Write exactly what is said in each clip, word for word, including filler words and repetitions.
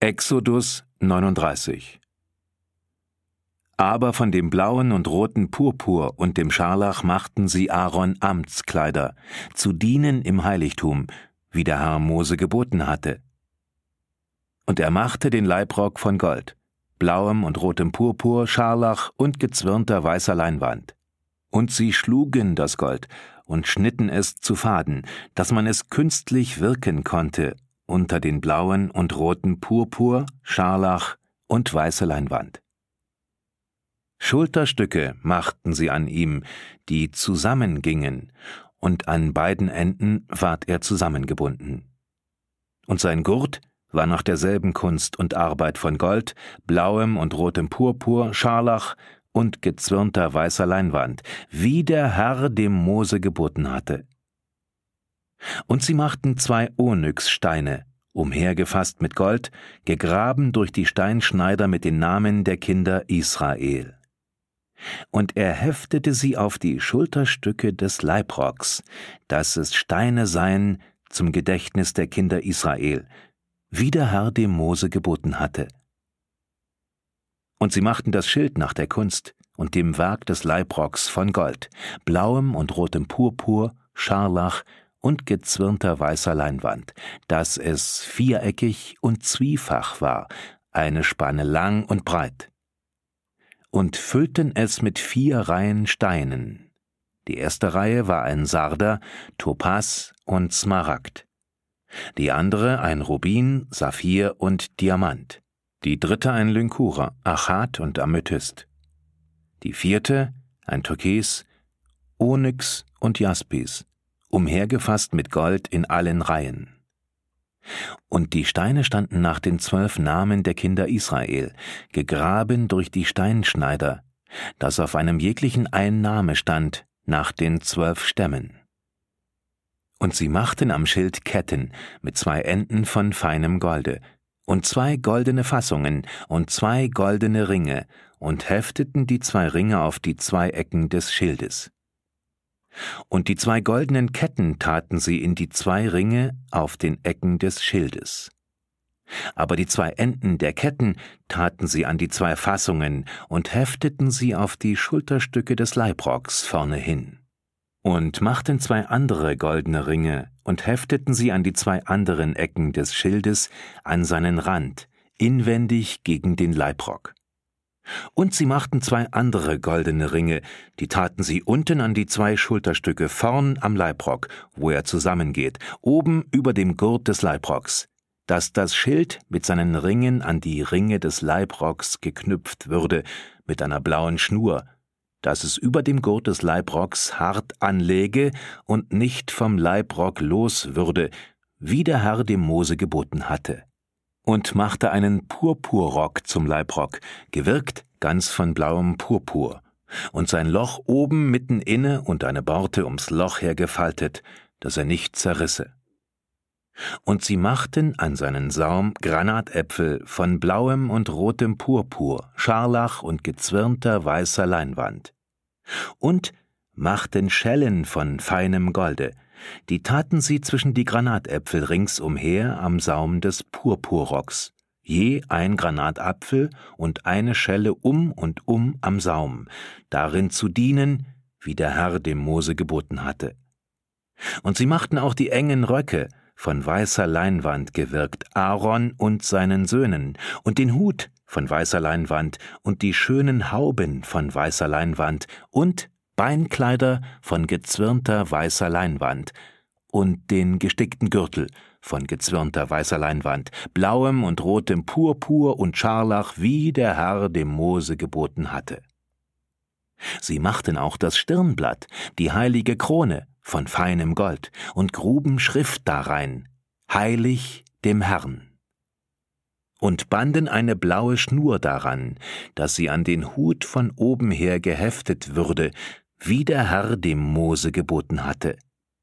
Exodus neununddreißig. Aber von dem blauen und roten Purpur und dem Scharlach machten sie Aaron Amtskleider, zu dienen im Heiligtum, wie der Herr Mose geboten hatte. Und er machte den Leibrock von Gold, blauem und rotem Purpur, Scharlach und gezwirnter weißer Leinwand. Und sie schlugen das Gold und schnitten es zu Faden, dass man es künstlich wirken konnte, unter den blauen und roten Purpur, Scharlach und weiße Leinwand. Schulterstücke machten sie an ihm, die zusammengingen, und an beiden Enden ward er zusammengebunden. Und sein Gurt war nach derselben Kunst und Arbeit von Gold, blauem und rotem Purpur, Scharlach und gezwirnter weißer Leinwand, wie der Herr dem Mose geboten hatte. Und sie machten zwei Onyxsteine, umhergefasst mit Gold, gegraben durch die Steinschneider mit den Namen der Kinder Israel. Und er heftete sie auf die Schulterstücke des Leibrocks, dass es Steine seien zum Gedächtnis der Kinder Israel, wie der Herr dem Mose geboten hatte. Und sie machten das Schild nach der Kunst und dem Werk des Leibrocks von Gold, blauem und rotem Purpur, Scharlach und gezwirnter weißer Leinwand, dass es viereckig und zwiefach war, eine Spanne lang und breit. Und füllten es mit vier Reihen Steinen. Die erste Reihe war ein Sarder, Topas und Smaragd. Die andere ein Rubin, Saphir und Diamant. Die dritte ein Lynkura, Achat und Amethyst. Die vierte ein Türkis, Onyx und Jaspis, umhergefasst mit Gold in allen Reihen. Und die Steine standen nach den zwölf Namen der Kinder Israel, gegraben durch die Steinschneider, dass auf einem jeglichen ein Name stand, nach den zwölf Stämmen. Und sie machten am Schild Ketten mit zwei Enden von feinem Golde, und zwei goldene Fassungen und zwei goldene Ringe, und hefteten die zwei Ringe auf die zwei Ecken des Schildes. Und die zwei goldenen Ketten taten sie in die zwei Ringe auf den Ecken des Schildes. Aber die zwei Enden der Ketten taten sie an die zwei Fassungen und hefteten sie auf die Schulterstücke des Leibrocks vorne hin. Und machten zwei andere goldene Ringe und hefteten sie an die zwei anderen Ecken des Schildes an seinen Rand, inwendig gegen den Leibrock. Und sie machten zwei andere goldene Ringe, die taten sie unten an die zwei Schulterstücke vorn am Leibrock, wo er zusammengeht, oben über dem Gurt des Leibrocks, dass das Schild mit seinen Ringen an die Ringe des Leibrocks geknüpft würde mit einer blauen Schnur, dass es über dem Gurt des Leibrocks hart anläge und nicht vom Leibrock los würde, wie der Herr dem Mose geboten hatte. Und machte einen Purpurrock zum Leibrock, gewirkt ganz von blauem Purpur, und sein Loch oben mitten inne und eine Borte ums Loch her gefaltet, dass er nicht zerrisse. Und sie machten an seinen Saum Granatäpfel von blauem und rotem Purpur, Scharlach und gezwirnter weißer Leinwand. Und machten Schellen von feinem Golde, die taten sie zwischen die Granatäpfel ringsumher am Saum des Purpurrocks, je ein Granatapfel und eine Schelle um und um am Saum, darin zu dienen, wie der Herr dem Mose geboten hatte. Und sie machten auch die engen Röcke, von weißer Leinwand gewirkt, Aaron und seinen Söhnen, und den Hut von weißer Leinwand und die schönen Hauben von weißer Leinwand und Beinkleider von gezwirnter weißer Leinwand und den gestickten Gürtel von gezwirnter weißer Leinwand, blauem und rotem Purpur und Scharlach, wie der Herr dem Mose geboten hatte. Sie machten auch das Stirnblatt, die heilige Krone, von feinem Gold, und gruben Schrift darein, heilig dem Herrn. Und banden eine blaue Schnur daran, dass sie an den Hut von oben her geheftet würde, wie der Herr dem Mose geboten hatte.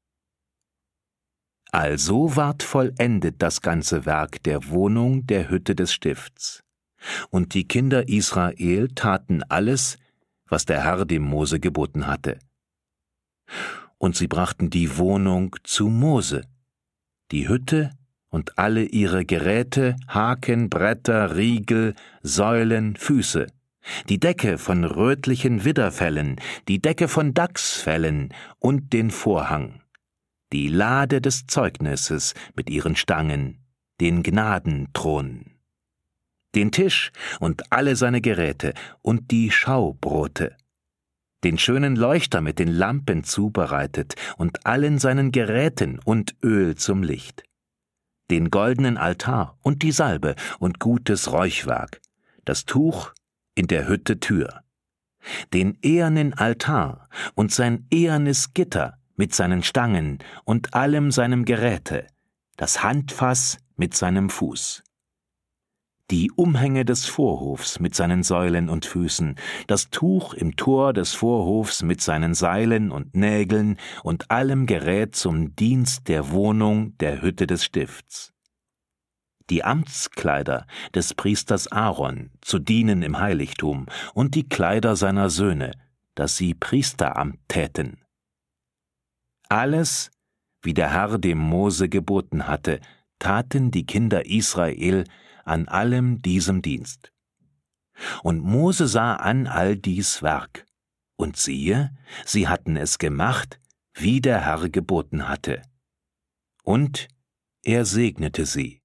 Also ward vollendet das ganze Werk der Wohnung der Hütte des Stifts. Und die Kinder Israel taten alles, was der Herr dem Mose geboten hatte. Und sie brachten die Wohnung zu Mose, die Hütte und alle ihre Geräte, Haken, Bretter, Riegel, Säulen, Füße, die Decke von rötlichen Widderfellen, die Decke von Dachsfellen und den Vorhang, die Lade des Zeugnisses mit ihren Stangen, den Gnadenthron, den Tisch und alle seine Geräte und die Schaubrote, den schönen Leuchter mit den Lampen zubereitet und allen seinen Geräten und Öl zum Licht, den goldenen Altar und die Salbe und gutes Räuchwerk, das Tuch in der Hütte Tür, den ehernen Altar und sein ehernes Gitter mit seinen Stangen und allem seinem Geräte, das Handfass mit seinem Fuß, die Umhänge des Vorhofs mit seinen Säulen und Füßen, das Tuch im Tor des Vorhofs mit seinen Seilen und Nägeln und allem Gerät zum Dienst der Wohnung der Hütte des Stifts, die Amtskleider des Priesters Aaron zu dienen im Heiligtum und die Kleider seiner Söhne, dass sie Priesteramt täten. Alles, wie der Herr dem Mose geboten hatte, taten die Kinder Israel an allem diesem Dienst. Und Mose sah an all dies Werk, und siehe, sie hatten es gemacht, wie der Herr geboten hatte. Und er segnete sie.